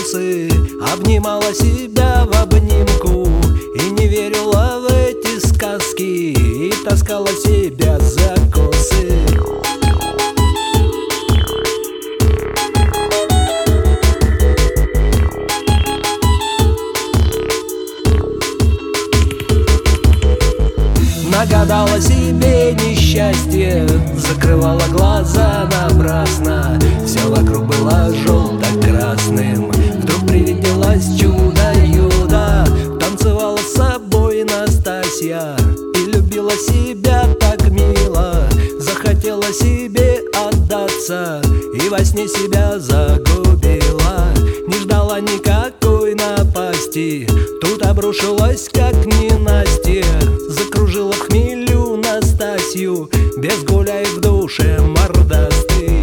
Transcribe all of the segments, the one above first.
закусы, обнимала себя в обнимку и не верила в эти сказки, и таскала себя за косы. Нагадала себе несчастье, закрывала глаза напрасно. Все вокруг было желто-красным. Вдруг привиделось чудо-юдо. Танцевала с собой Настасья и любила себя так мило. Захотела себе отдаться и во сне себя загубила. Не ждала никакой напасти, тут обрушилась как ненастье. Закружила в хмелю Настасью, без гуляй в душе мордастый.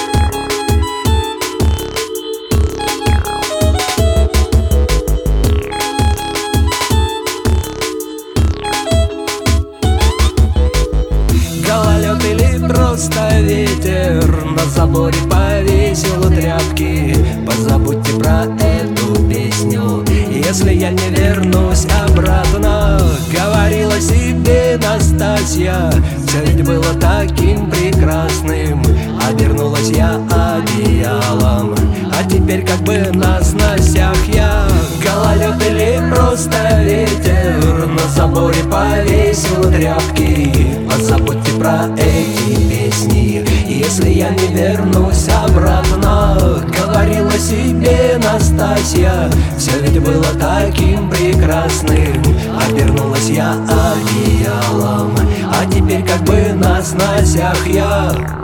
Гололед или просто ветер на заборе повесил тряпки. Позабудьте про эту песню, если я не вернусь обратно. Говорила себе Настасья, все ведь было таким прекрасным. Обернулась я одеялом, а теперь как бы на сносях я. Гололед или просто ветер на заборе повесил тряпки. Позабудьте про эти песни, если я не вернусь обратно. Говорила себе Настасья, все ведь было таким прекрасным. Обернулась я одеялом, а теперь как бы на сносях я.